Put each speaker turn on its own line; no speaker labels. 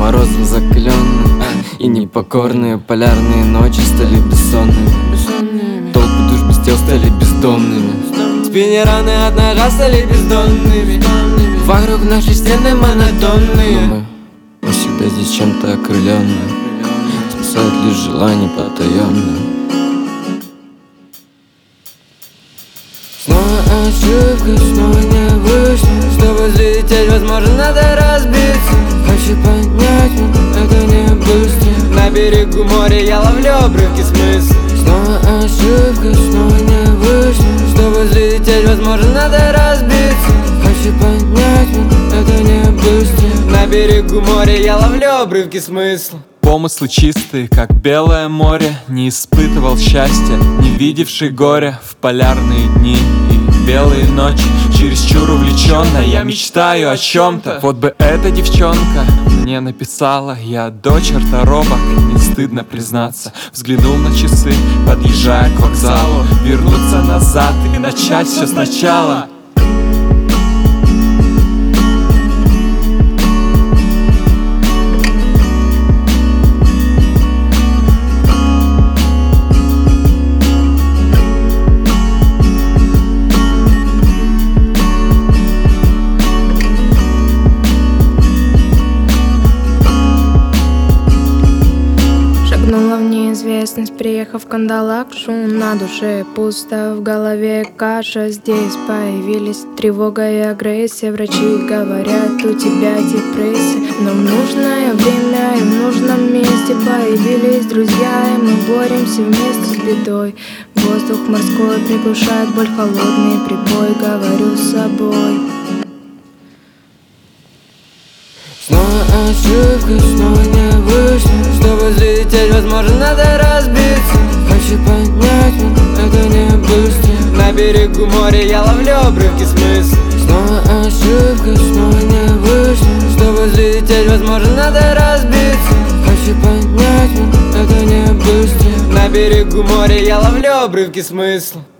морозом закаленным, и непокорные полярные ночи стали бессонными. Толпы душ без тел стали бездомными. Спиннераны от ножа стали бездонными. Вокруг нашей стены монотонные. Мы всегда здесь чем-то окрыленные. Спасает лишь желание потаенное. Снова ошибка, снова не вышло. Чтобы взлететь, возможно, надо разбиться. Хочу понять, но это не быстро. На берегу моря я ловлю обрывки смысла. Снова ошибка, снова не вышло. Чтобы взлететь, возможно, надо разбиться. Хочу понять, но это не быстро. На берегу моря я ловлю обрывки смысла.
Помыслы чистые, как белое море. Не испытывал счастья, не видевший горя. В полярные дни и белые ночи чересчур увлеченно я мечтаю о чем-то. Вот бы эта девчонка мне написала: я до черта робок, не стыдно признаться. Взглянул на часы, подъезжая к вокзалу. Вернуться назад и начать все сначала.
Шагнула в неизвестность, приехав в Кандалакшу. На душе пусто, в голове каша. Здесь появились тревога и агрессия. Врачи говорят, у тебя депрессия. Но в нужное время и в нужном месте появились друзья, и мы боремся вместе с бедой. Воздух морской приглушает боль, холодный прибой. Говорю с собой.
Снова ошибка, снова не вышло. Чтобы взлететь, возможно, надо разбиться. Хочу понять, но это не быстро. На берегу моря я ловлю обрывки смысла. Снова ошибка, снова не вышло. Чтобы взлететь, возможно, надо разбиться. Хочу понять, но это не быстро. На берегу моря я ловлю обрывки смысла.